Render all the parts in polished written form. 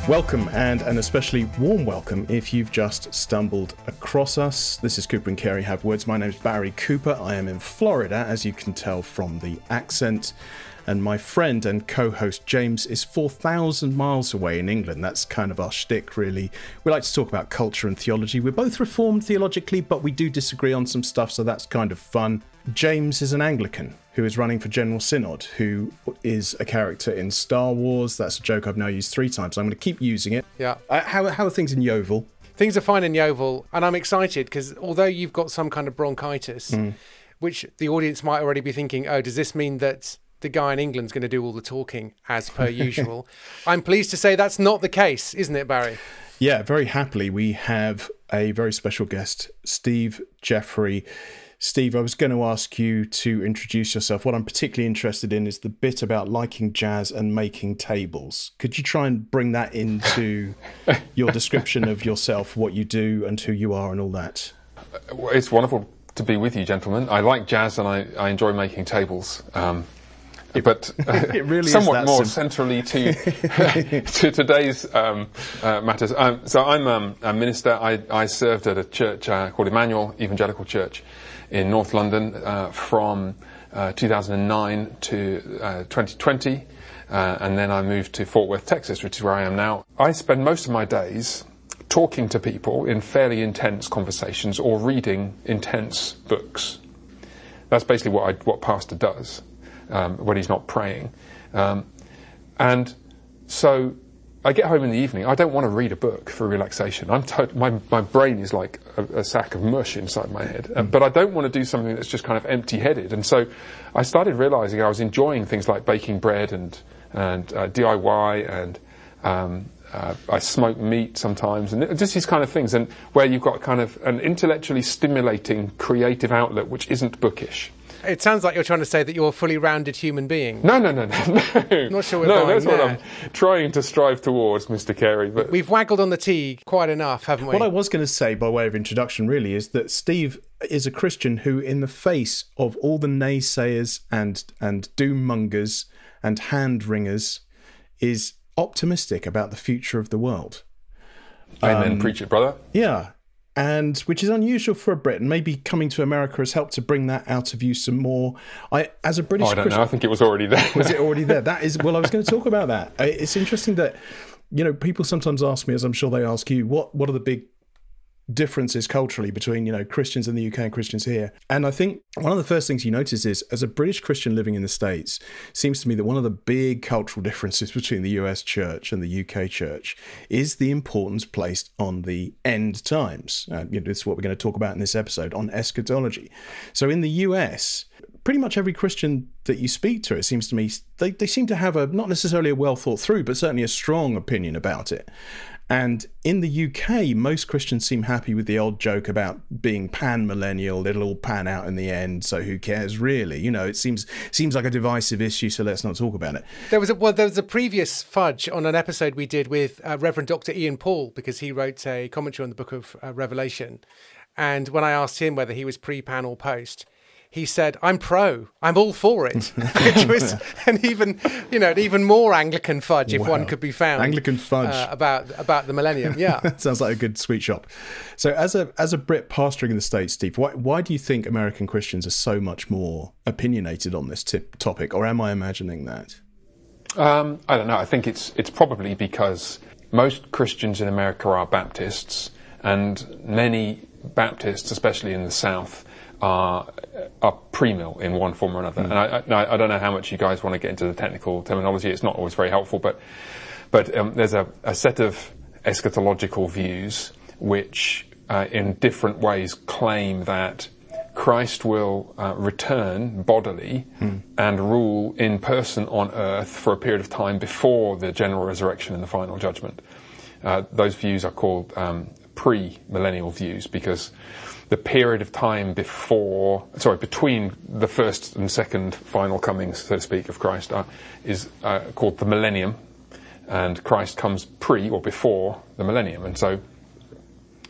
Welcome, and an especially warm welcome if you've just stumbled across us. This is Cooper and Carey Have Words. My name is Barry Cooper. I am in Florida, as you can tell from the accent. And my friend and co-host James is 4,000 miles away in England. That's kind of our shtick, really. We like to talk about culture and theology. We're both reformed theologically, but we do disagree on some stuff, so that's kind of fun. James is an Anglican who is running for General Synod, who is a character in Star Wars. That's a joke I've now used 3 times, so I'm going to keep using it. Yeah. How are things in Yeovil? Things are fine in Yeovil, and I'm excited because although you've got some kind of bronchitis, which the audience might already be thinking, oh, does this mean that the guy in England's going to do all the talking as per usual? I'm pleased to say that's not the case, isn't it, Barry? Yeah, very happily we have a very special guest, Steve Jeffrey. Steve, I was going to ask you to introduce yourself. What I'm particularly interested in is the bit about liking jazz and making tables. Could you try and bring that into your description of yourself, what you do and who you are and all that? It's wonderful to be with you, gentlemen. I like jazz and I enjoy making tables. But it really somewhat more simple. centrally to today's matters. So I'm a minister. I served at a church called Emmanuel Evangelical Church in North London from 2009 to 2020. And then I moved to Fort Worth, Texas, which is where I am now. I spend most of my days talking to people in fairly intense conversations or reading intense books. That's basically what pastor does. When he's not praying. And so I get home in the evening. I don't want to read a book for relaxation. My brain is like a sack of mush inside my head. But I don't want to do something that's just kind of empty-headed. And so I started realizing I was enjoying things like baking bread and DIY and I smoke meat sometimes, and just these kind of things, and where you've got kind of an intellectually stimulating creative outlet which isn't bookish. It sounds like you're trying to say that you're a fully rounded human being. No. Not sure we're No, going that's there. what I'm trying to strive towards, Mr. Carey. But We've waggled on the T quite enough, haven't we? What I was going to say by way of introduction really is that Steve is a Christian who, in the face of all the naysayers and doom-mongers and hand-wringers, is optimistic about the future of the world. Amen, preach it, brother. Yeah. And which is unusual for a Brit, and maybe coming to America has helped to bring that out of you some more. As a British I don't know. I think it was already there. Was it already there? That is. Well, I was going to talk about that. It's interesting that, people sometimes ask me, as I'm sure they ask you, what are the big differences culturally between, Christians in the UK and Christians here. And I think one of the first things you notice is, as a British Christian living in the States, it seems to me that one of the big cultural differences between the US church and the UK church is the importance placed on the end times. This is what we're going to talk about in this episode, on eschatology. So in the US, pretty much every Christian that you speak to, it seems to me, they seem to have not necessarily a well thought through, but certainly a strong opinion about it. And in the UK, most Christians seem happy with the old joke about being pan-millennial. It'll all pan out in the end, so who cares really? It seems like a divisive issue, so let's not talk about it. There was a previous fudge on an episode we did with Reverend Dr. Ian Paul, because he wrote a commentary on the book of Revelation. And when I asked him whether he was pre-pan or post, he said, I'm all for it, which was an even more Anglican fudge, if one could be found. Anglican fudge. About the millennium, yeah. Sounds like a good sweet shop. So as a Brit pastoring in the States, Steve, why do you think American Christians are so much more opinionated on this topic, or am I imagining that? I don't know. I think it's probably because most Christians in America are Baptists, and many Baptists, especially in the South, are pre-mill in one form or another. And I don't know how much you guys want to get into the technical terminology. It's not always very helpful, but there's a set of eschatological views which in different ways claim that Christ will return bodily and rule in person on earth for a period of time before the general resurrection and the final judgment. Those views are called pre-millennial views, because the period of time between the first and second final comings, so to speak, of Christ is called the millennium, and Christ comes pre or before the millennium. And so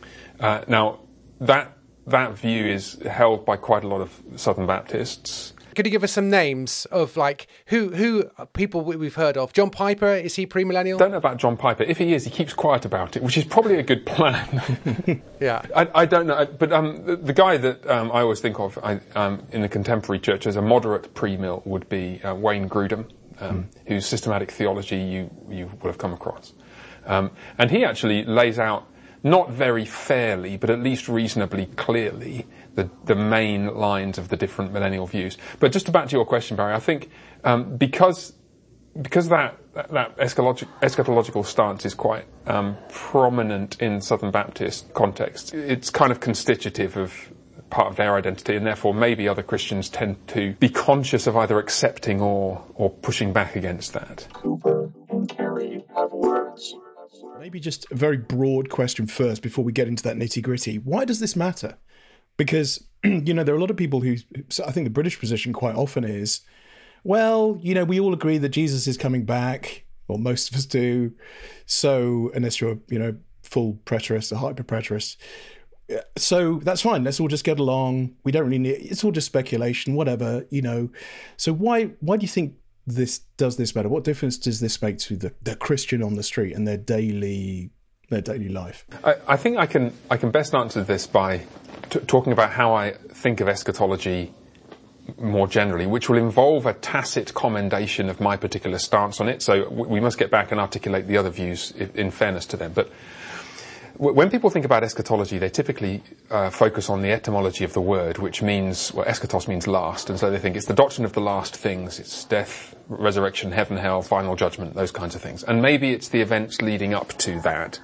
now that view is held by quite a lot of Southern Baptists. could you give us some names of like who people we've heard of? John Piper, is he premillennial? Don't know about John Piper. If he is, he keeps quiet about it, which is probably a good plan. Yeah. I don't know, but the guy that I always think of in the contemporary church as a moderate premill would be Wayne Grudem, whose systematic theology you will have come across. And he actually lays out, not very fairly, but at least reasonably clearly, the main lines of the different millennial views. But just back to your question, Barry, I think because that eschatological stance is quite prominent in Southern Baptist context, it's kind of constitutive of part of their identity, and therefore maybe other Christians tend to be conscious of either accepting or pushing back against that. Cooper and Carey have words. Maybe just a very broad question first before we get into that nitty-gritty. Why does this matter? Because, there are a lot of people who, I think the British position quite often is, well, we all agree that Jesus is coming back, or most of us do. So unless you're, full preterist or hyper preterist, so that's fine. Let's all just get along. We don't really need, it's all just speculation, whatever, So why do you think this does this matter? What difference does this make to the Christian on the street and their daily life? I think I can best answer this by talking about how I think of eschatology more generally, which will involve a tacit commendation of my particular stance on it. So we must get back and articulate the other views in fairness to them. But when people think about eschatology, they typically focus on the etymology of the word, which means, eschatos means last, and so they think it's the doctrine of the last things. It's death, resurrection, heaven, hell, final judgment, those kinds of things. And maybe it's the events leading up to that,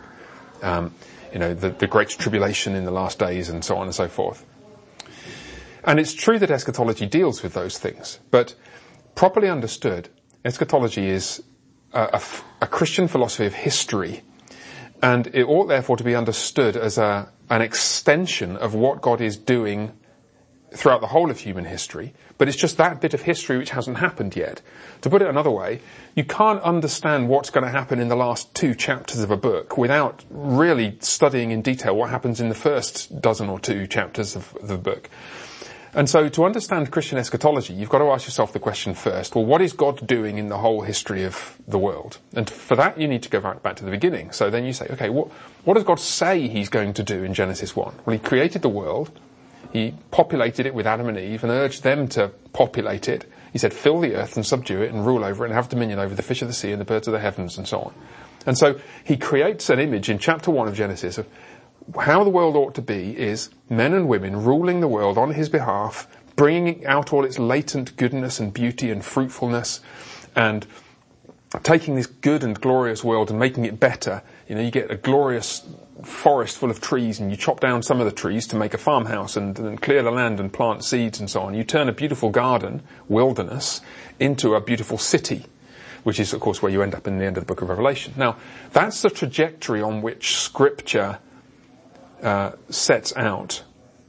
the great tribulation in the last days and so on and so forth. And it's true that eschatology deals with those things, but properly understood, eschatology is a Christian philosophy of history. And it ought therefore to be understood as an extension of what God is doing throughout the whole of human history, but it's just that bit of history which hasn't happened yet. To put it another way, you can't understand what's going to happen in the last 2 chapters of a book without really studying in detail what happens in the first dozen or 2 chapters of the book. And so to understand Christian eschatology, you've got to ask yourself the question first, well, what is God doing in the whole history of the world? And for that, you need to go right back to the beginning. So then you say, okay, what does God say he's going to do in Genesis 1? Well, he created the world. He populated it with Adam and Eve and urged them to populate it. He said, fill the earth and subdue it and rule over it and have dominion over the fish of the sea and the birds of the heavens and so on. And so he creates an image in chapter 1 of Genesis of how the world ought to be is men and women ruling the world on his behalf, bringing out all its latent goodness and beauty and fruitfulness, and taking this good and glorious world and making it better. You get a glorious forest full of trees, and you chop down some of the trees to make a farmhouse and clear the land and plant seeds and so on. You turn a beautiful garden, wilderness, into a beautiful city, which is, of course, where you end up in the end of the book of Revelation. Now, that's the trajectory on which Scripture sets out.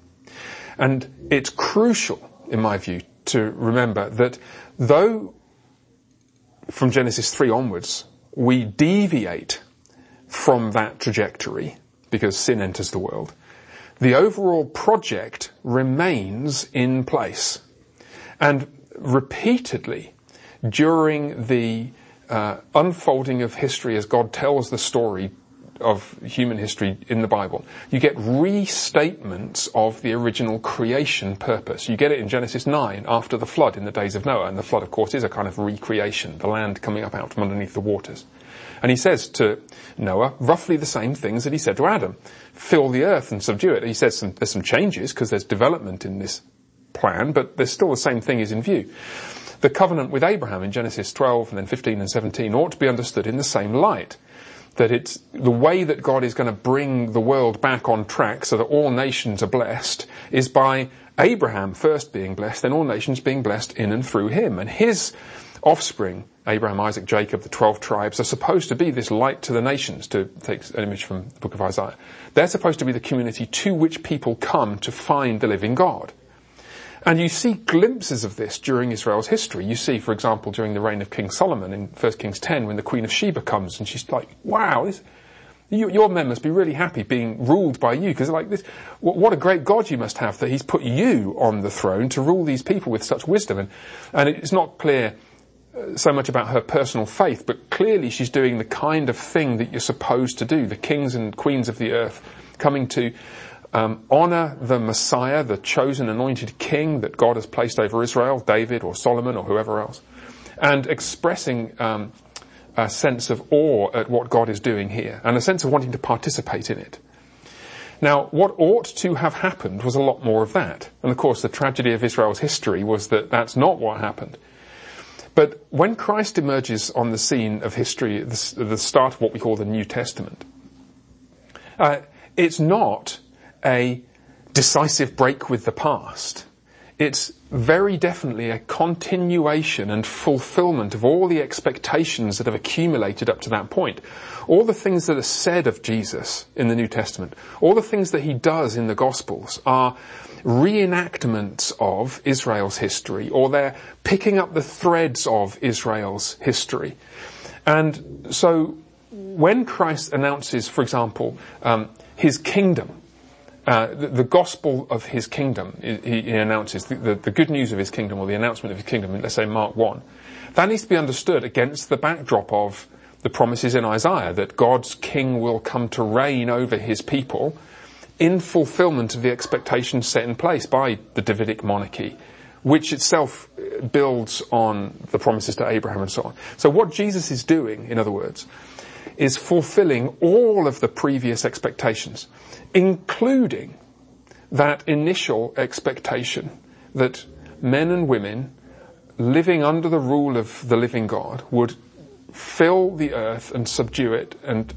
And it's crucial, in my view, to remember that though from Genesis 3 onwards we deviate from that trajectory because sin enters the world, the overall project remains in place. And repeatedly during the unfolding of history as God tells the story of human history in the Bible, you get restatements of the original creation purpose. You get it in Genesis 9 after the flood in the days of Noah, and the flood, of course, is a kind of recreation, the land coming up out from underneath the waters. And he says to Noah roughly the same things that he said to Adam. Fill the earth and subdue it. He says there's some changes because there's development in this plan, but there's still the same thing is in view. The covenant with Abraham in Genesis 12 and then 15 and 17 ought to be understood in the same light. That it's the way that God is going to bring the world back on track so that all nations are blessed is by Abraham first being blessed, then all nations being blessed in and through him. And his offspring, Abraham, Isaac, Jacob, the 12 tribes, are supposed to be this light to the nations, to take an image from the book of Isaiah. They're supposed to be the community to which people come to find the living God. And you see glimpses of this during Israel's history. You see, for example, during the reign of King Solomon in 1 Kings 10, when the Queen of Sheba comes and she's like, wow, Your men must be really happy being ruled by you, because like this, what a great God you must have that he's put you on the throne to rule these people with such wisdom. And it's not clear so much about her personal faith, but clearly she's doing the kind of thing that you're supposed to do. The kings and queens of the earth coming to honour the Messiah, the chosen anointed king that God has placed over Israel, David or Solomon or whoever else, and expressing a sense of awe at what God is doing here, and a sense of wanting to participate in it. Now, what ought to have happened was a lot more of that. And of course, the tragedy of Israel's history was that that's not what happened. But when Christ emerges on the scene of history at the start of what we call the New Testament, it's not a decisive break with the past. It's very definitely a continuation and fulfillment of all the expectations that have accumulated up to that point. All the things that are said of Jesus in the New Testament, all the things that he does in the Gospels are reenactments of Israel's history, or they're picking up the threads of Israel's history. And so when Christ announces, for example, his kingdom, the gospel of his kingdom, he announces the good news of his kingdom, or the announcement of his kingdom in, let's say, Mark 1. That needs to be understood against the backdrop of the promises in Isaiah that God's king will come to reign over his people in fulfillment of the expectations set in place by the Davidic monarchy, which itself builds on the promises to Abraham and so on. So what Jesus is doing, in other words, is fulfilling all of the previous expectations, including that initial expectation that men and women living under the rule of the living God would fill the earth and subdue it and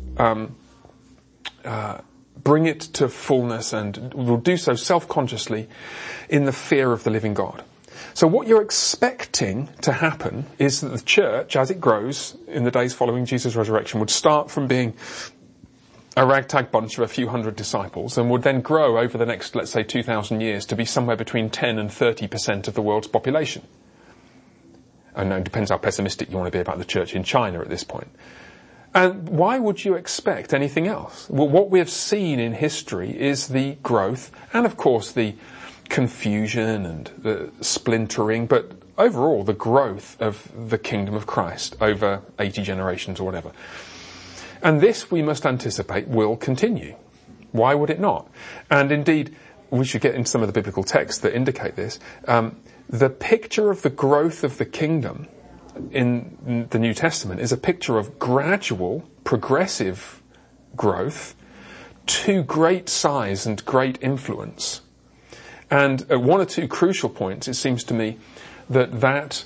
bring it to fullness, and will do so self-consciously in the fear of the living God. So what you're expecting to happen is that the church, as it grows in the days following Jesus' resurrection, would start from being a ragtag bunch of a few hundred disciples, and would then grow over the next, let's say, 2,000 years to be somewhere between 10 and 30% of the world's population. And it depends how pessimistic you want to be about the church in China at this point. And why would you expect anything else? Well, what we have seen in history is the growth, and of course the confusion and the splintering, but overall the growth of the kingdom of Christ over 80 generations or whatever. And this, we must anticipate, will continue. Why would it not? And indeed, we should get into some of the biblical texts that indicate this. The picture of the growth of the kingdom in the New Testament is a picture of gradual, progressive growth to great size and great influence. And at one or two crucial points, it seems to me that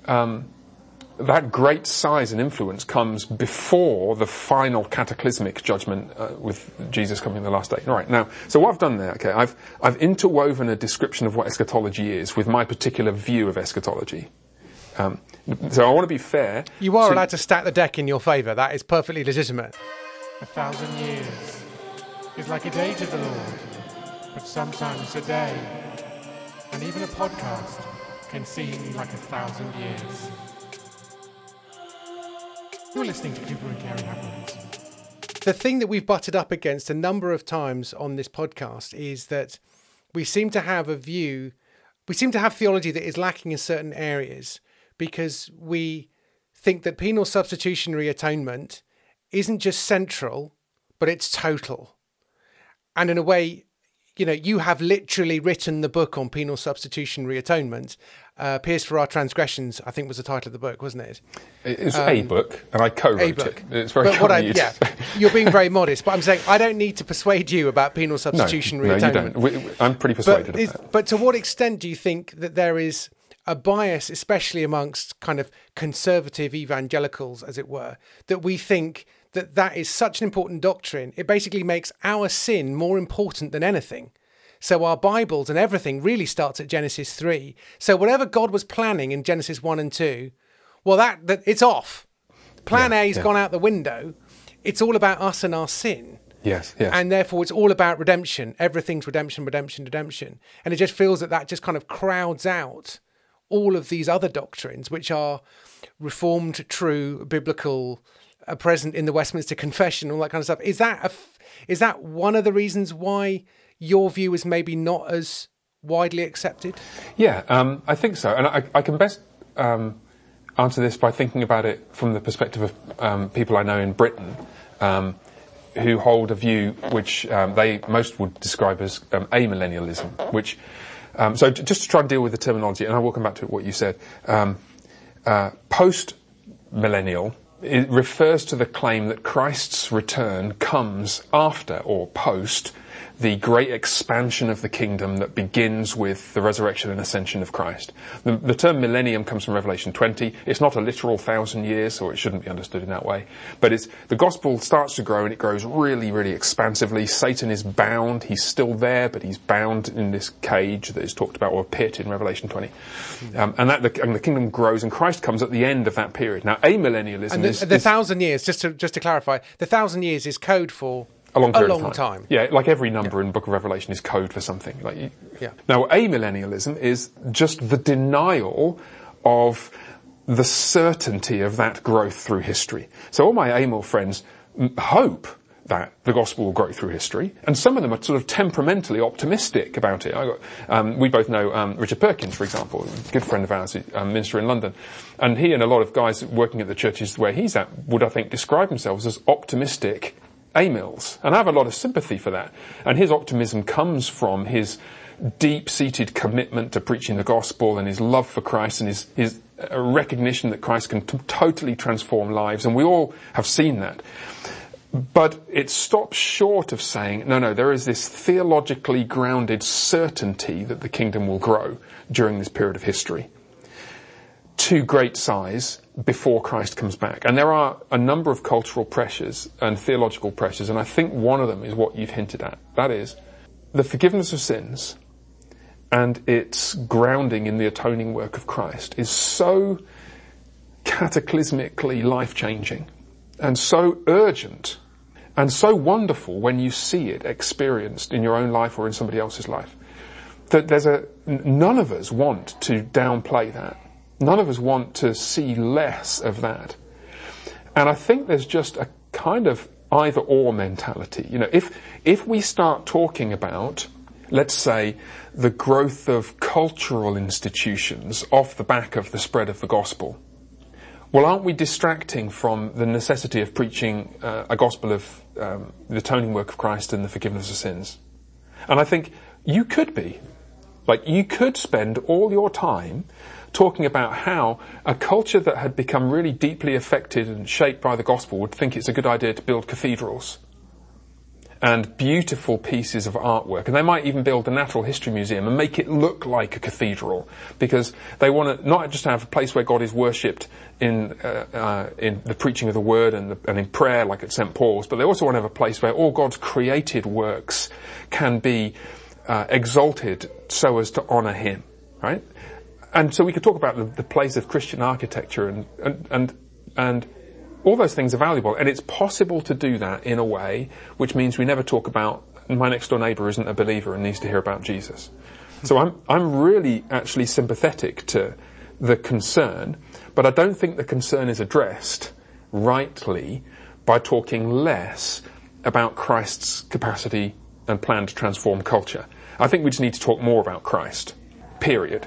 great size and influence comes before the final cataclysmic judgment with Jesus coming in the last day. All right, now, so what I've done there, okay, I've interwoven a description of what eschatology is with my particular view of eschatology. So I want to be fair. You are allowed to stack the deck in your favour. That is perfectly legitimate. 1,000 years is like a day to the Lord, but sometimes a day. And even a podcast can seem like 1,000 years. You're listening to Cooper and Carey Have Words. The thing that we've butted up against a number of times on this podcast is that we seem to have theology that is lacking in certain areas, because we think that penal substitutionary atonement isn't just central, but it's total. And in a way, you have literally written the book on penal substitutionary atonement. Pierced for Our Transgressions, I think, was the title of the book, wasn't it? It's a book, and I co-wrote it. It's very you're being very modest, but I'm saying I don't need to persuade you about penal substitutionary atonement. No, you don't. I'm pretty persuaded of that. But to what extent do you think that there is a bias, especially amongst kind of conservative evangelicals, as it were, that we think that is such an important doctrine? It basically makes our sin more important than anything. So our Bibles and everything really starts at Genesis 3. So whatever God was planning in Genesis 1 and 2, well, that it's off. Plan A's gone out the window. It's all about us and our sin. Yes. And therefore it's all about redemption. Everything's redemption, redemption, redemption. And it just feels that just kind of crowds out all of these other doctrines, which are reformed, true, biblical, are present in the Westminster Confession, all that kind of stuff. Is that one of the reasons why your view is maybe not as widely accepted? Yeah, I think so. And I can best answer this by thinking about it from the perspective of people I know in Britain who hold a view which they most would describe as amillennialism, which so just to try and deal with the terminology, and I will come back to what you said. Post-millennial, it refers to the claim that Christ's return comes after or post the great expansion of the kingdom that begins with the resurrection and ascension of Christ. The term millennium comes from Revelation 20. It's not a literal 1,000 years, or it shouldn't be understood in that way. But the gospel starts to grow, and it grows really, really expansively. Satan is bound. He's still there, but he's bound in this cage that is talked about, or a pit in Revelation 20. And the kingdom grows, and Christ comes at the end of that period. Now, amillennialism and the 1,000 years, just to clarify, the 1,000 years is code for a long period of time. time. Yeah, like every number in the Book of Revelation is code for something. Now, amillennialism is just the denial of the certainty of that growth through history. So all my amil friends hope that the gospel will grow through history, and some of them are sort of temperamentally optimistic about it. We both know Richard Perkins, for example, a good friend of ours, minister in London, and he and a lot of guys working at the churches where he's at would, I think, describe themselves as optimistic amils, and I have a lot of sympathy for that. And his optimism comes from his deep-seated commitment to preaching the gospel, and his love for Christ, and his recognition that Christ can totally transform lives, and we all have seen that. But it stops short of saying, no, there is this theologically grounded certainty that the kingdom will grow during this period of history to great size before Christ comes back. And there are a number of cultural pressures and theological pressures, and I think one of them is what you've hinted at. That is, the forgiveness of sins and its grounding in the atoning work of Christ is so cataclysmically life-changing and so urgent and so wonderful when you see it experienced in your own life or in somebody else's life, that none of us want to downplay that. None of us want to see less of that. And I think there's just a kind of either-or mentality. If we start talking about, let's say, the growth of cultural institutions off the back of the spread of the gospel, well, aren't we distracting from the necessity of preaching a gospel of the atoning work of Christ and the forgiveness of sins? And I think you could be. You could spend all your time talking about how a culture that had become really deeply affected and shaped by the gospel would think it's a good idea to build cathedrals and beautiful pieces of artwork. And they might even build a natural history museum and make it look like a cathedral, because they want to not just have a place where God is worshipped in the preaching of the word and in prayer, like at St. Paul's, but they also want to have a place where all God's created works can be exalted so as to honour him, right? And so we could talk about the place of Christian architecture and all those things are valuable. And it's possible to do that in a way which means we never talk about my next door neighbour isn't a believer and needs to hear about Jesus. So I'm really actually sympathetic to the concern, but I don't think the concern is addressed rightly by talking less about Christ's capacity and plan to transform culture. I think we just need to talk more about Christ. Period.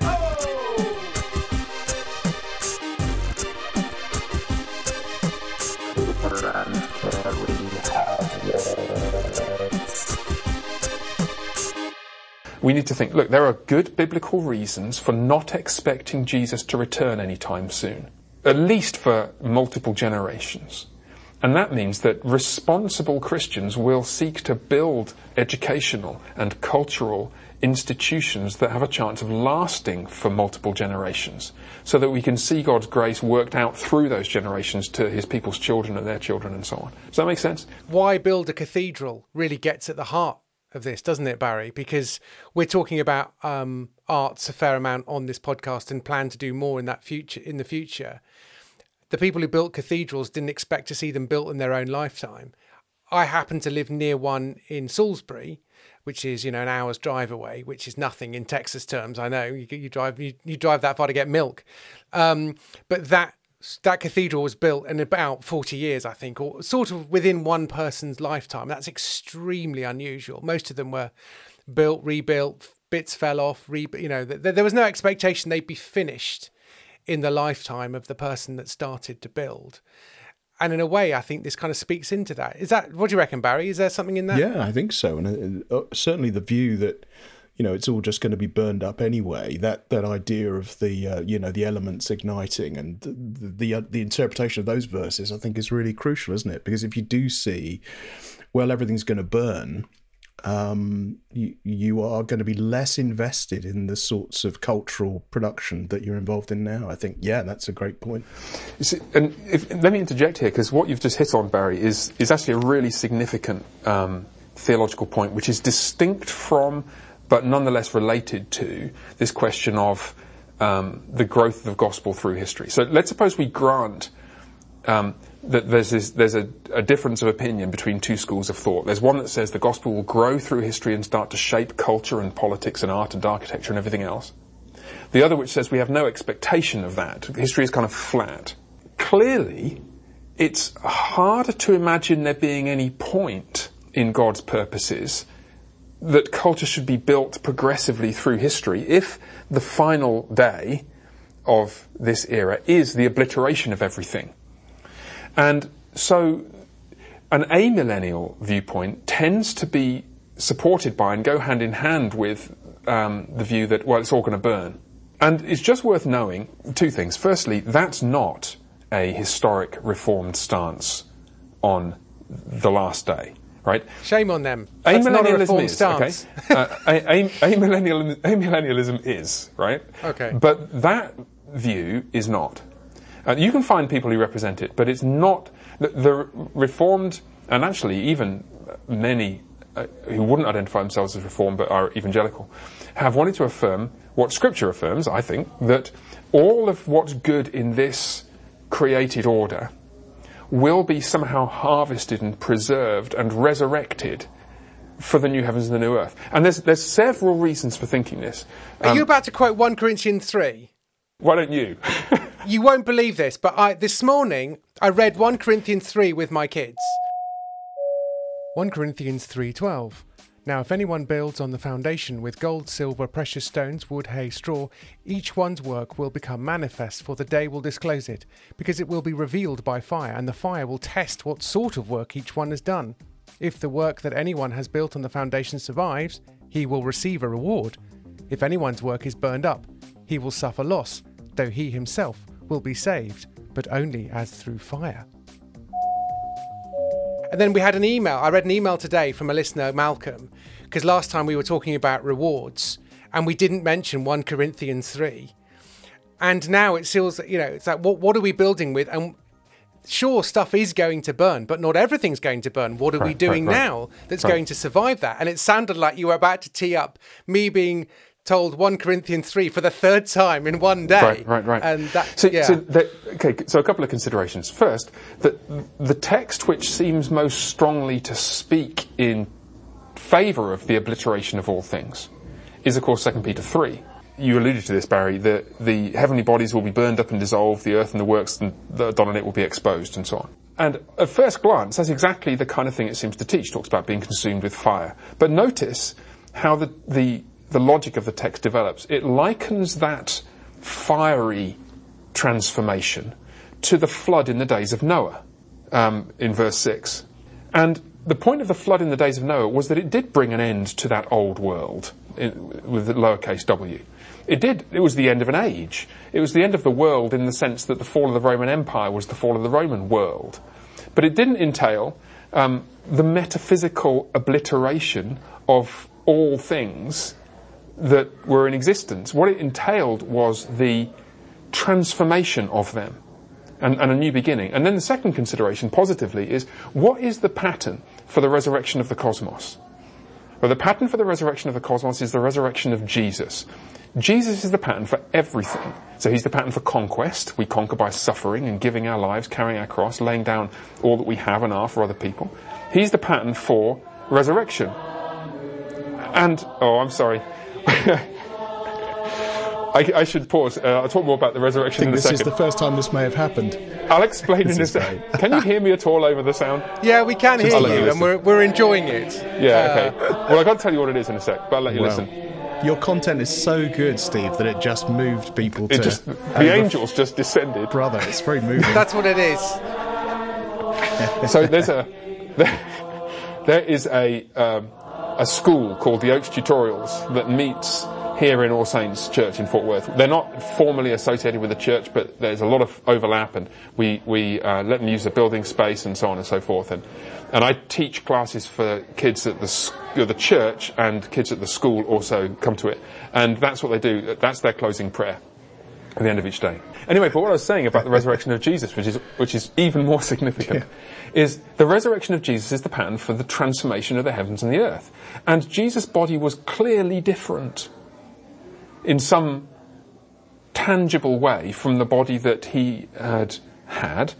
We need to think, look, there are good biblical reasons for not expecting Jesus to return anytime soon, at least for multiple generations. And that means that responsible Christians will seek to build educational and cultural institutions that have a chance of lasting for multiple generations, so that we can see God's grace worked out through those generations to his people's children and their children and so on. Does that make sense? Why build a cathedral really gets at the heart of this, doesn't it, Barry? Because we're talking about arts a fair amount on this podcast and plan to do more in the future. The people who built cathedrals didn't expect to see them built in their own lifetime. I happen to live near one in Salisbury, which is, an hour's drive away, which is nothing in Texas terms. I know you drive that far to get milk. But that that cathedral was built in about 40 years, I think, or sort of within one person's lifetime. That's extremely unusual. Most of them were built, rebuilt, bits fell off, there was no expectation they'd be finished in the lifetime of the person that started to build. And in a way, I think this kind of speaks into that. What do you reckon, Barry? Is there something in that? Yeah, I think so. And certainly the view that, it's all just going to be burned up anyway. That idea of the the elements igniting and the interpretation of those verses, I think, is really crucial, isn't it? Because if you do see, well, everything's going to burn, you are going to be less invested in the sorts of cultural production that you're involved in now. I think, yeah, that's a great point. You see, and let me interject here, because what you've just hit on, Barry, is actually a really significant theological point, which is distinct from, but nonetheless related to, this question of the growth of the gospel through history. So let's suppose we grant that there's a difference of opinion between two schools of thought. There's one that says the gospel will grow through history and start to shape culture and politics and art and architecture and everything else. The other which says we have no expectation of that. History is kind of flat. Clearly, it's harder to imagine there being any point in God's purposes that culture should be built progressively through history if the final day of this era is the obliteration of everything. And so an amillennial viewpoint tends to be supported by and go hand in hand with the view that, well, it's all going to burn. And it's just worth knowing two things. Firstly, that's not a historic reformed stance on the last day. Right? Shame on them. That's not a reformed stance. Okay? Amillennialism is, right? Okay. But that view is not. You can find people who represent it, but it's not. The Reformed, and actually even many who wouldn't identify themselves as Reformed but are evangelical, have wanted to affirm what Scripture affirms, I think, that all of what's good in this created order will be somehow harvested and preserved and resurrected for the new heavens and the new earth. And there's several reasons for thinking this. Are you about to quote 1 Corinthians 3? Why don't you? You won't believe this, but this morning I read 1 Corinthians 3 with my kids. 1 Corinthians 3:12. Now if anyone builds on the foundation with gold, silver, precious stones, wood, hay, straw, each one's work will become manifest, for the day will disclose it, because it will be revealed by fire, and the fire will test what sort of work each one has done. If the work that anyone has built on the foundation survives, he will receive a reward. If anyone's work is burned up, he will suffer loss, though he himself will be saved, but only as through fire. And then we had an email. I read an email today from a listener, Malcolm, because last time we were talking about rewards and we didn't mention 1 Corinthians 3. And now it feels, it's like, what are we building with? And sure, stuff is going to burn, but not everything's going to burn. What are we doing now that's going to survive that? And it sounded like you were about to tee up me being told 1 Corinthians 3 for the third time in one day. Right. And that, so a couple of considerations. First, the text which seems most strongly to speak in favour of the obliteration of all things is, of course, 2 Peter 3. You alluded to this, Barry. The heavenly bodies will be burned up and dissolved, the earth and the works that are done on it will be exposed, and so on. And at first glance, that's exactly the kind of thing it seems to teach. It talks about being consumed with fire. But notice how the logic of the text develops. It likens that fiery transformation to the flood in the days of Noah, in verse 6. And the point of the flood in the days of Noah was that it did bring an end to that old world, with the lowercase w. It was the end of an age. It was the end of the world in the sense that the fall of the Roman Empire was the fall of the Roman world. But it didn't entail the metaphysical obliteration of all things that were in existence. What it entailed was the transformation of them and a new beginning. And then the second consideration, positively, is what is the pattern for the resurrection of the cosmos? Well, the pattern for the resurrection of the cosmos is the resurrection of Jesus. Jesus is the pattern for everything. So he's the pattern for conquest. We conquer by suffering and giving our lives, carrying our cross, laying down all that we have and are for other people. He's the pattern for resurrection. And, I'm sorry. I should pause. I'll talk more about the resurrection in a second. This is the first time this may have happened. I'll explain in a second. Can you hear me at all over the sound? Yeah, we can hear you, and we're enjoying it. Yeah, okay. Well, I can't tell you what it is in a sec, but I'll let you listen. Your content is so good, Steve, that it just moved people to... The angels just descended. Brother, it's very moving. That's what it is. So there is a school called the Oaks Tutorials that meets here in All Saints Church in Fort Worth. They're not formally associated with the church, but there's a lot of overlap, and we let them use the building space and so on and so forth. And I teach classes for kids at the church, and kids at the school also come to it. And that's what they do. That's their closing prayer at the end of each day. Anyway, but what I was saying about the resurrection of Jesus, which is even more significant, is the resurrection of Jesus is the pattern for the transformation of the heavens and the earth. And Jesus' body was clearly different in some tangible way from the body that he had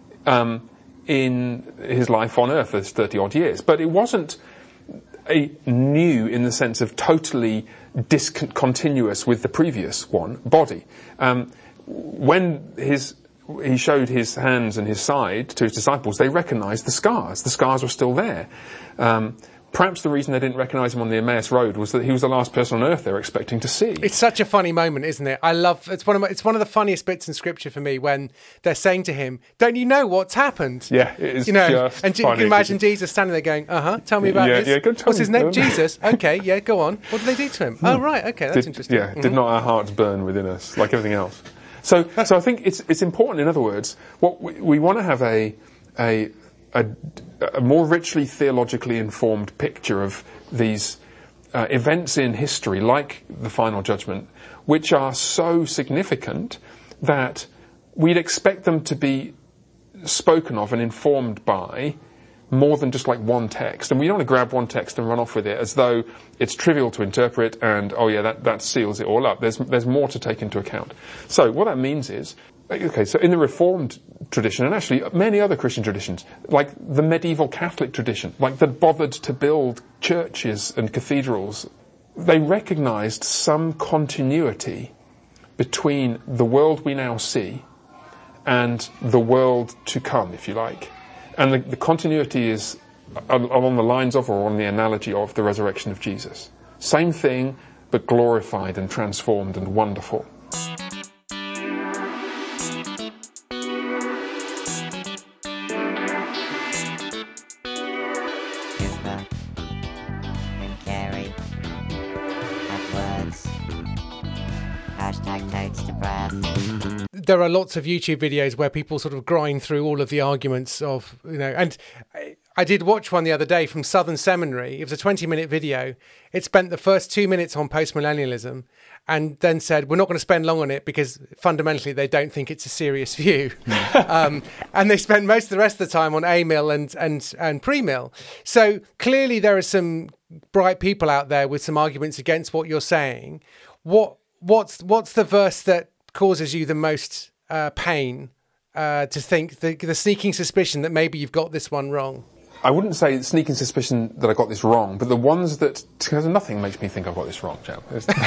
in his life on earth, those 30-odd years. But it wasn't new in the sense of totally discontinuous with the previous body. When he showed his hands and his side to his disciples, they recognized the scars. The scars were still there. Perhaps the reason they didn't recognise him on the Emmaus Road was that he was the last person on earth they were expecting to see. It's such a funny moment, isn't it? It's one of the funniest bits in Scripture for me when they're saying to him, "Don't you know what's happened?" Yeah, it is. Just and you can imagine Jesus standing there going, "Tell me about this." Yeah, what's his name? Jesus. Okay, yeah, go on. What did they do to him? Oh, right. Okay, that's interesting. Yeah, did not our hearts burn within us like everything else? So I think it's important. In other words, what we want to have a more richly theologically informed picture of these events in history, like the final judgment, which are so significant that we'd expect them to be spoken of and informed by more than just like one text. And we don't want to grab one text and run off with it as though it's trivial to interpret and, that seals it all up. There's more to take into account. So what that means is, so in the Reformed tradition, and actually many other Christian traditions, like the medieval Catholic tradition, like that bothered to build churches and cathedrals, they recognised some continuity between the world we now see and the world to come, if you like. And the continuity is along the lines of, or on the analogy of, the resurrection of Jesus. Same thing, but glorified and transformed and wonderful. There are lots of YouTube videos where people sort of grind through all of the arguments of, and I did watch one the other day from Southern Seminary. It was a 20-minute video. It spent the first 2 minutes on postmillennialism and then said, we're not going to spend long on it because fundamentally they don't think it's a serious view. And they spent most of the rest of the time on amill and premill. So clearly there are some bright people out there with some arguments against what you're saying. What's the verse that causes you the most pain to think, the sneaking suspicion that maybe you've got this one wrong? I wouldn't say sneaking suspicion that I got this wrong, but the ones that, because nothing makes me think I've got this wrong, Joe.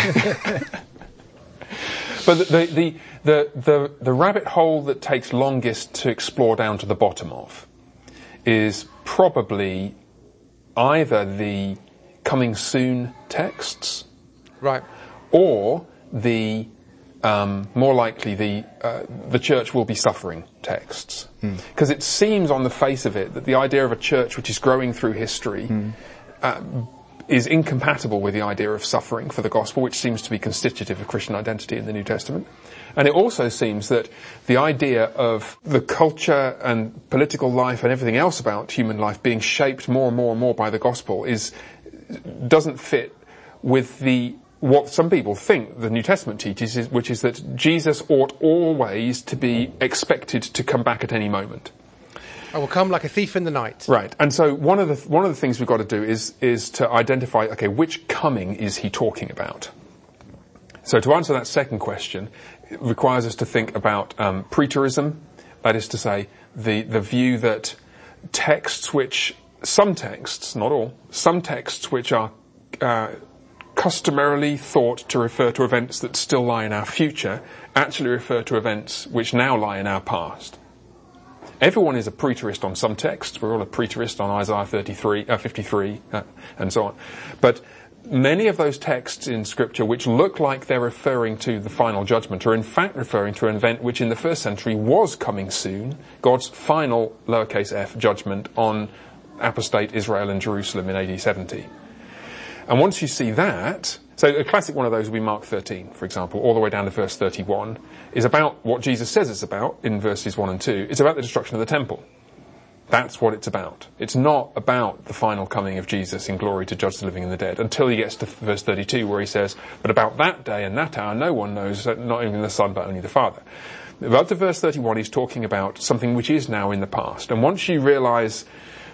But the rabbit hole that takes longest to explore down to the bottom of is probably either the coming soon texts, right, or the more likely the church will be suffering texts. Because it seems on the face of it that the idea of a church which is growing through history is incompatible with the idea of suffering for the gospel, which seems to be constitutive of Christian identity in the New Testament. And it also seems that the idea of the culture and political life and everything else about human life being shaped more and more and more by the gospel doesn't fit with what some people think the New Testament teaches, which is that Jesus ought always to be expected to come back at any moment. I will come like a thief in the night. Right. And so one of the things we've got to do is to identify, okay, which coming is he talking about? So to answer that second question, it requires us to think about preterism. That is to say, the view that some texts, not all, some texts which are customarily thought to refer to events that still lie in our future actually refer to events which now lie in our past. Everyone is a preterist on some texts. We're all a preterist on Isaiah 53, and so on. But many of those texts in Scripture which look like they're referring to the final judgment are in fact referring to an event which in the first century was coming soon, God's final, lowercase f, judgment on apostate Israel and Jerusalem in AD 70. And once you see that, so a classic one of those would be Mark 13, for example, all the way down to verse 31, is about what Jesus says it's about in verses 1 and 2. It's about the destruction of the temple. That's what it's about. It's not about the final coming of Jesus in glory to judge the living and the dead, until he gets to verse 32 where he says, but about that day and that hour no one knows, not even the Son but only the Father. Up to verse 31 he's talking about something which is now in the past. And once you realise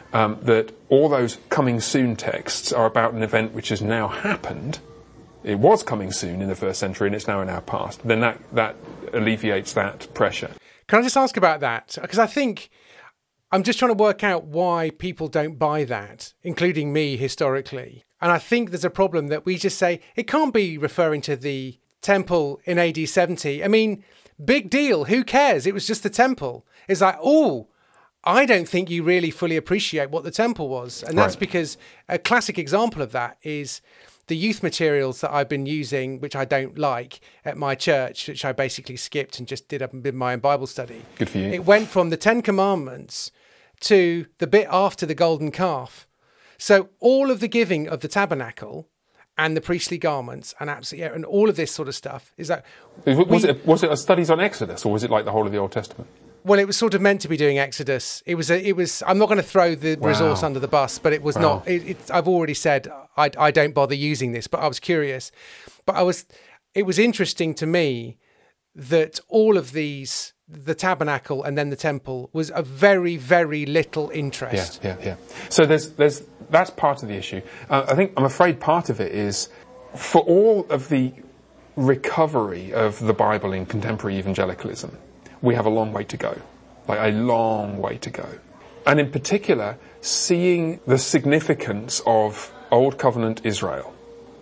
that all those coming soon texts are about an event which has now happened, it was coming soon in the first century and it's now in our past, then that alleviates that pressure. Can I just ask about that? Because I think I'm just trying to work out why people don't buy that, including me historically. And I think there's a problem that we just say it can't be referring to the temple in AD 70. I mean, big deal. Who cares? It was just the temple. It's like, oh, I don't think you really fully appreciate what the temple was. And that's because a classic example of that is the youth materials that I've been using, which I don't like, at my church, which I basically skipped and just did up in my own Bible study. Good for you. It went from the Ten Commandments to the bit after the golden calf. So all of the giving of the tabernacle and the priestly garments and absolutely, and all of this sort of stuff is that... Was it a studies on Exodus, or was it like the whole of the Old Testament? Well, it was sort of meant to be doing Exodus. It was. I'm not going to throw the resource under the bus, but it was not. I've already said I don't bother using this, but I was curious. But it was interesting to me that all of these, the tabernacle and then the temple, was of very, very little interest. Yeah. So that's part of the issue. I'm afraid part of it is, for all of the recovery of the Bible in contemporary evangelicalism, we have a long way to go, like a long way to go. And in particular, seeing the significance of Old Covenant Israel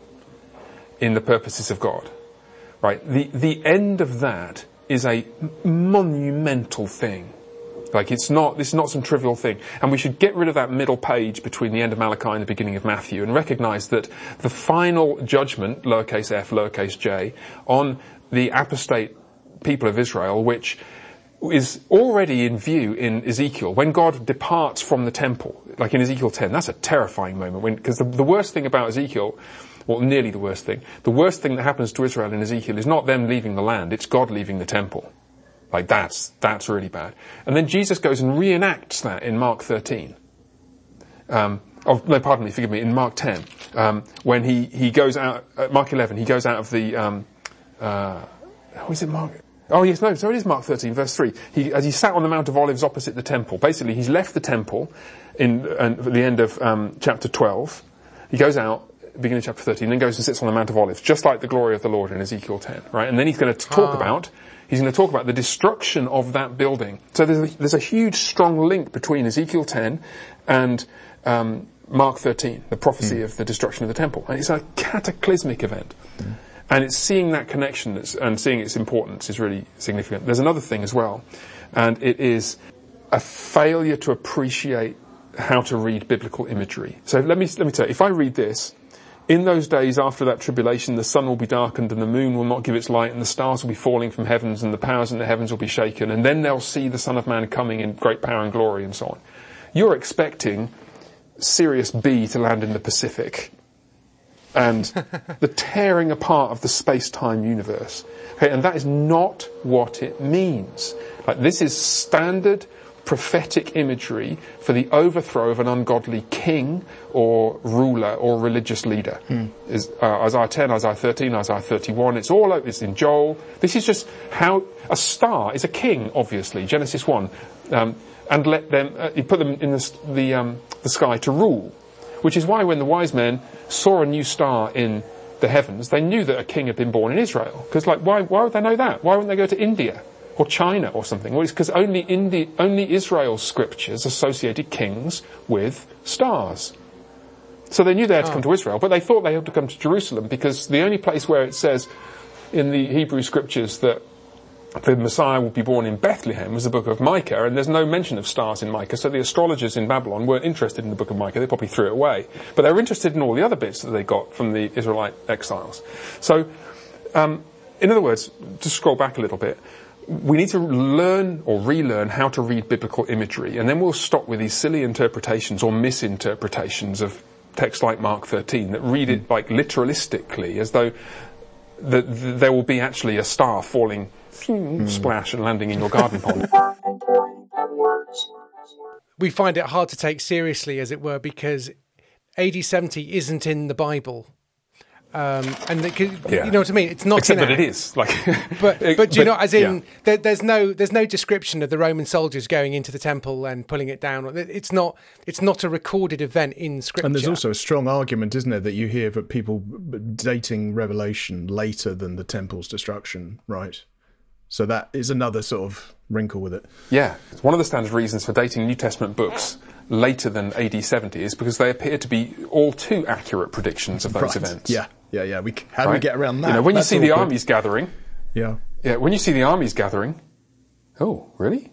in the purposes of God, right? The end of that is a monumental thing. Like this is not some trivial thing. And we should get rid of that middle page between the end of Malachi and the beginning of Matthew and recognise that the final judgment, lowercase f, lowercase j, on the apostate people of Israel, which is already in view in Ezekiel, when God departs from the temple, like in Ezekiel 10, that's a terrifying moment, because the worst thing about Ezekiel, well, nearly the worst thing that happens to Israel in Ezekiel is not them leaving the land, it's God leaving the temple. Like that's really bad. And then Jesus goes and reenacts that in Mark 13. In Mark 10, when he goes out, Mark 11, he goes out of the, was it Mark? Oh yes, no, so it is Mark 13, verse 3. As he sat on the Mount of Olives opposite the temple, basically he's left the temple at the end of chapter 12. He goes out, beginning of chapter 13, then goes and sits on the Mount of Olives, just like the glory of the Lord in Ezekiel 10, right? And then he's going to talk about the destruction of that building. So there's a huge, strong link between Ezekiel 10 and Mark 13, the prophecy of the destruction of the temple. And it's a cataclysmic event. And it's seeing that connection and seeing its importance is really significant. There's another thing as well, and it is a failure to appreciate how to read biblical imagery. So let me tell you, if I read this, in those days after that tribulation, the sun will be darkened and the moon will not give its light and the stars will be falling from heavens and the powers in the heavens will be shaken, and then they'll see the Son of Man coming in great power and glory and so on. You're expecting Sirius B to land in the Pacific and the tearing apart of the space-time universe. Okay, and that is not what it means. Like, this is standard prophetic imagery for the overthrow of an ungodly king or ruler or religious leader. Isaiah 10, Isaiah 13, Isaiah 31, it's in Joel. This is just how a star is a king, obviously, Genesis 1, and let them, he put them in the sky to rule. Which is why when the wise men saw a new star in the heavens, they knew that a king had been born in Israel. Because, why would they know that? Why wouldn't they go to India or China or something? Well, it's because only Israel's scriptures associated kings with stars. So they knew they had to come to Israel, but they thought they had to come to Jerusalem because the only place where it says in the Hebrew scriptures that the Messiah will be born in Bethlehem was the book of Micah, and there's no mention of stars in Micah, so the astrologers in Babylon weren't interested in the book of Micah. They probably threw it away. But they were interested in all the other bits that they got from the Israelite exiles. So, in other words, to scroll back a little bit, we need to learn or relearn how to read biblical imagery, and then we'll stop with these silly interpretations or misinterpretations of texts like Mark 13 that read it like literalistically, as though there will be actually a star falling splash and landing in your garden pond. We find it hard to take seriously, as it were, because AD 70 isn't in the Bible. And you know what I mean? It's not except in that it is. Like, but you know, as in, there's no description of the Roman soldiers going into the temple and pulling it down. It's not a recorded event in Scripture. And there's also a strong argument, isn't there, that you hear that people dating Revelation later than the temple's destruction, right? So that is another sort of wrinkle with it. Yeah, one of the standard reasons for dating New Testament books later than AD 70 is because they appear to be all too accurate predictions of those events. Yeah. How do we get around that? You know, when you see the armies gathering, when you see the armies gathering, oh, really?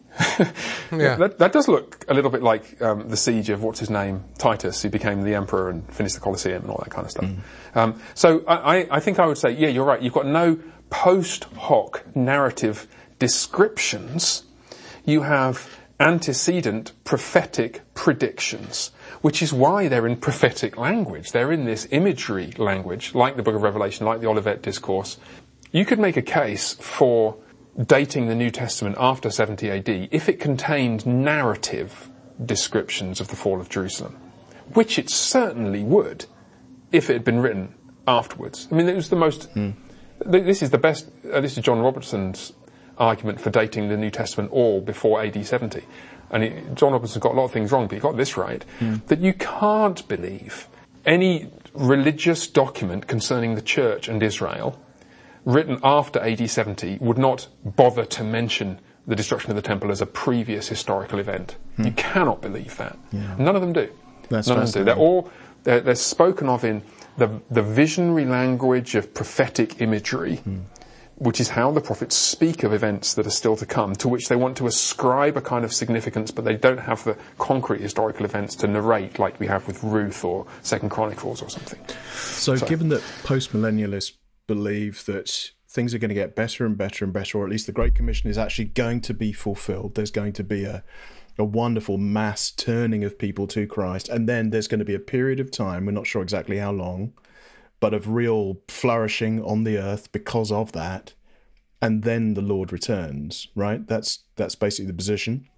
That does look a little bit like the siege of what's his name, Titus, who became the emperor and finished the Colosseum and all that kind of stuff. So I think I would say, yeah, you're right. You've got no post hoc narrative descriptions. You have antecedent prophetic predictions, which is why they're in prophetic language. They're in this imagery language, like the Book of Revelation, like the Olivet Discourse. You could make a case for dating the New Testament after 70 AD if it contained narrative descriptions of the fall of Jerusalem, which it certainly would if it had been written afterwards. I mean, it was the most... This is the best... this is John Robertson's argument for dating the New Testament all before AD 70. And John Robertson got a lot of things wrong, but he got this right, that you can't believe any religious document concerning the church and Israel written after AD 70 would not bother to mention the destruction of the temple as a previous historical event. You cannot believe that. Yeah. None of them do. That's None of them do. They're spoken of in the visionary language of prophetic imagery, which is how the prophets speak of events that are still to come, to which they want to ascribe a kind of significance, but they don't have the concrete historical events to narrate like we have with Ruth or 2 Chronicles or something. So given that postmillennialists believe that things are going to get better and better and better, or at least the Great Commission is actually going to be fulfilled, there's going to be a wonderful mass turning of people to Christ, and then there's going to be a period of time, we're not sure exactly how long, but of real flourishing on the earth because of that, and then the Lord returns, right? That's basically the position.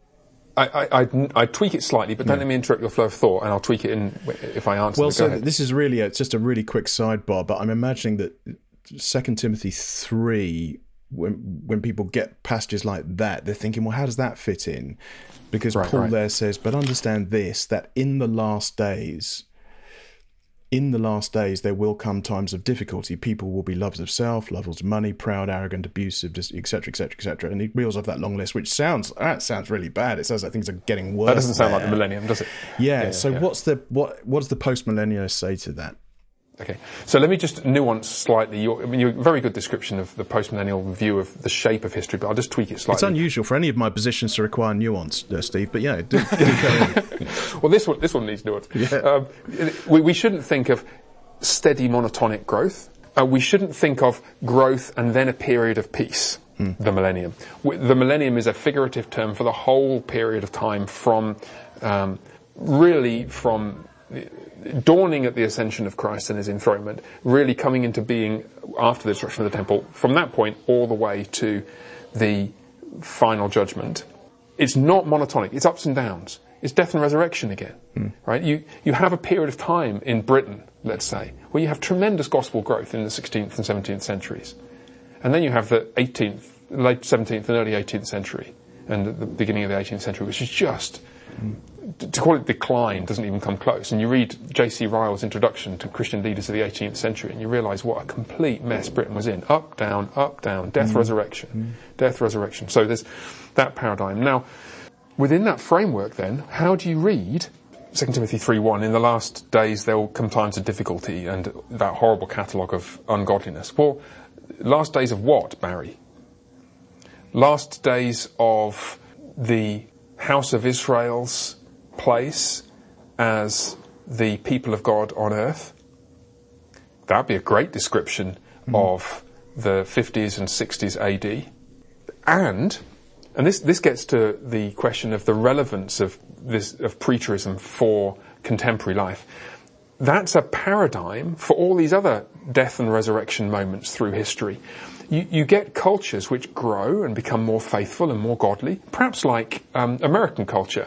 I tweak it slightly, but don't let me interrupt your flow of thought, and I'll tweak it in if I answer. Well, so this is really it's just a really quick sidebar, but I'm imagining that 2 Timothy 3, when people get passages like that, they're thinking, well, how does that fit in? Because Paul there says, but understand this, that in the last days there will come times of difficulty. People will be lovers of self, lovers of money, proud, arrogant, abusive, etc., etc., etc. And he reels off that long list, which sounds really bad. It sounds like things are getting worse. That doesn't sound like the millennium, does it? Yeah. So what does the postmillennialist say to that? Okay, so let me just nuance slightly. Your very good description of the postmillennial view of the shape of history, but I'll just tweak it slightly. It's unusual for any of my positions to require nuance, Steve, but yeah, do carry on. Well, this one needs nuance. Yeah. We shouldn't think of steady monotonic growth. We shouldn't think of growth and then a period of peace, the millennium. The millennium is a figurative term for the whole period of time from dawning at the ascension of Christ and his enthronement, really coming into being after the destruction of the temple, from that point all the way to the final judgment. It's not monotonic, it's ups and downs. It's death and resurrection again, right? You have a period of time in Britain, let's say, where you have tremendous gospel growth in the 16th and 17th centuries. And then you have the late 17th and early 18th century, and the beginning of the 18th century, which is just... to call it decline doesn't even come close. And you read J.C. Ryle's introduction to Christian leaders of the 18th century and you realise what a complete mess Britain was in. Up, down, death, resurrection, death, resurrection. So there's that paradigm. Now, within that framework then, how do you read 2 Timothy 3:1, in the last days there will come times of difficulty and that horrible catalogue of ungodliness. Well, last days of what, Barry? Last days of the house of Israel's place as the people of God on earth? That'd be a great description of the 50s and 60s AD. And this gets to the question of the relevance of preterism for contemporary life. That's a paradigm for all these other death and resurrection moments through history. You get cultures which grow and become more faithful and more godly, perhaps like American culture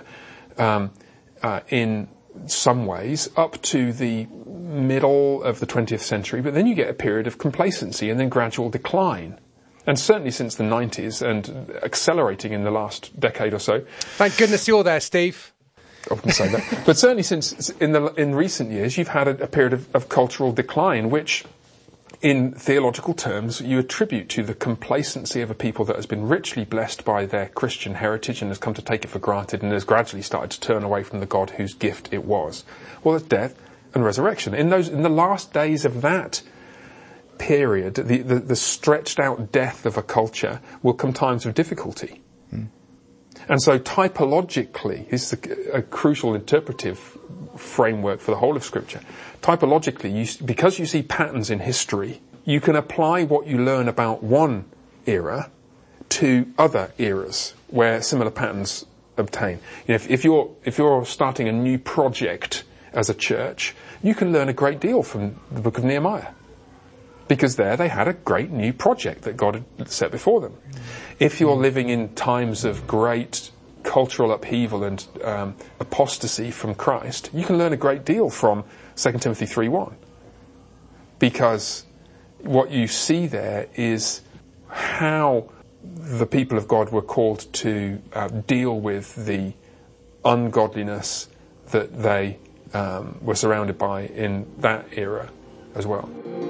in some ways, up to the middle of the 20th century, but then you get a period of complacency and then gradual decline. And certainly since the 90s and accelerating in the last decade or so. Thank goodness you're there, Steve. I wouldn't say that. But certainly since in recent years, you've had a period of cultural decline, which in theological terms you attribute to the complacency of a people that has been richly blessed by their Christian heritage and has come to take it for granted and has gradually started to turn away from the God whose gift it was. Well, it's death and resurrection. In the last days of that period, the stretched out death of a culture will come times of difficulty. And so typologically, this is a crucial interpretive framework for the whole of Scripture. Typologically, because you see patterns in history, you can apply what you learn about one era to other eras where similar patterns obtain. You know, if you're starting a new project as a church, you can learn a great deal from the book of Nehemiah. Because there they had a great new project that God had set before them. If you're living in times of great cultural upheaval and apostasy from Christ, you can learn a great deal from 2 Timothy 3:1. Because what you see there is how the people of God were called to deal with the ungodliness that they were surrounded by in that era as well.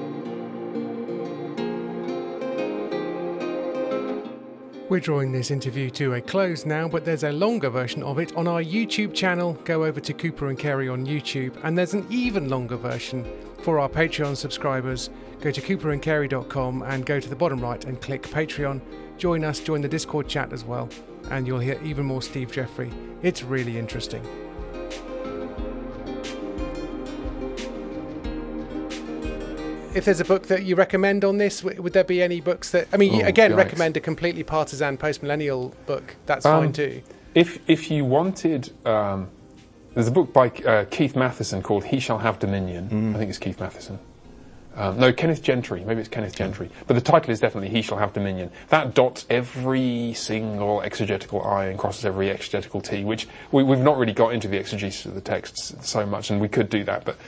We're drawing this interview to a close now, but there's a longer version of it on our YouTube channel. Go over to Cooper and Carey on YouTube, and there's an even longer version for our Patreon subscribers. Go to cooperandcarey.com and go to the bottom right and click Patreon. Join us, join the Discord chat as well, and you'll hear even more Steve Jeffrey. It's really interesting. If there's a book that you recommend on this, would there be any books that... I mean, recommend a completely partisan post-millennial book. That's fine too. If you wanted... there's a book by Keith Matheson called He Shall Have Dominion. I think it's Keith Matheson. No, Kenneth Gentry. Maybe it's Kenneth Gentry. But the title is definitely He Shall Have Dominion. That dots every single exegetical I and crosses every exegetical T, which we've not really got into the exegesis of the texts so much, and we could do that. But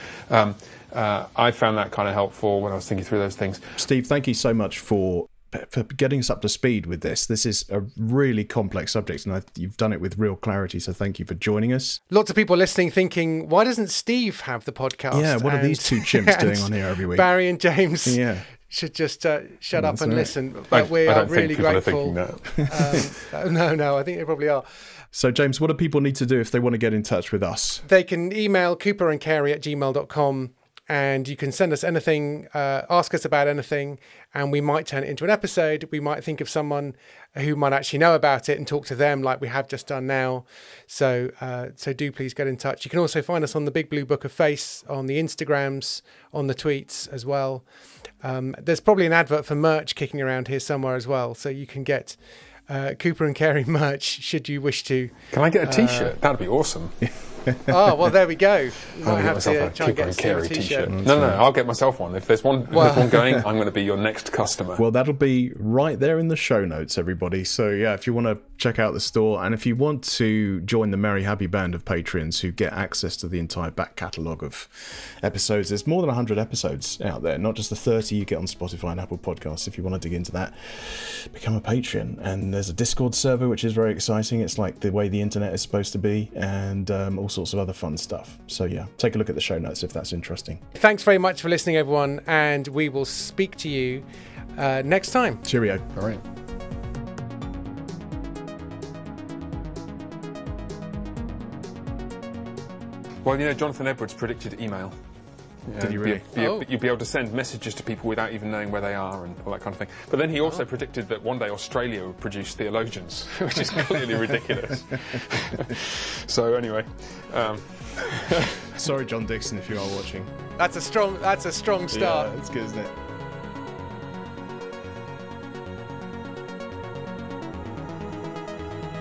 I found that kind of helpful when I was thinking through those things. Steve, thank you so much for getting us up to speed with this. This is a really complex subject, and you've done it with real clarity, so thank you for joining us. Lots of people listening thinking, why doesn't Steve have the podcast? Yeah, what are these two chimps doing on here every week? Barry and James should just shut up and listen. But we are really grateful. I don't think people are thinking that. No, I think they probably are. So, James, what do people need to do if they want to get in touch with us? They can email cooperandcarey@gmail.com. And you can send us anything, ask us about anything, and we might turn it into an episode. We might think of someone who might actually know about it and talk to them like we have just done now. So do please get in touch. You can also find us on the Big Blue Book of Face, on the Instagrams, on the tweets as well. There's probably an advert for merch kicking around here somewhere as well. So you can get Cooper and Carey merch should you wish to. Can I get a T-shirt? That'd be awesome. Oh, well, there we go. You might have to try and get a T-shirt. No, I'll get myself one. If there's one going, I'm going to be your next customer. Well, that'll be right there in the show notes, everybody. So, yeah, if you want to check out the store, and if you want to join the merry happy band of Patreons who get access to the entire back catalogue of episodes, there's more than 100 episodes out there, not just the 30 you get on Spotify and Apple Podcasts. If you want to dig into that, become a Patreon. And there's a Discord server, which is very exciting. It's like the way the internet is supposed to be, and all sorts of other fun stuff. So yeah, take a look at the show notes if that's interesting. Thanks very much for listening, everyone, and we will speak to you next time. Cheerio. All right. Well, Jonathan Edwards predicted email. Did he really? You'd be able to send messages to people without even knowing where they are and all that kind of thing. But then he also predicted that one day Australia would produce theologians, which is clearly ridiculous. So anyway. Sorry, John Dixon, if you are watching. That's a strong start. Yeah, that's good, isn't it?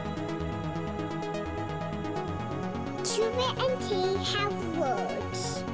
Tubit and Tea have words.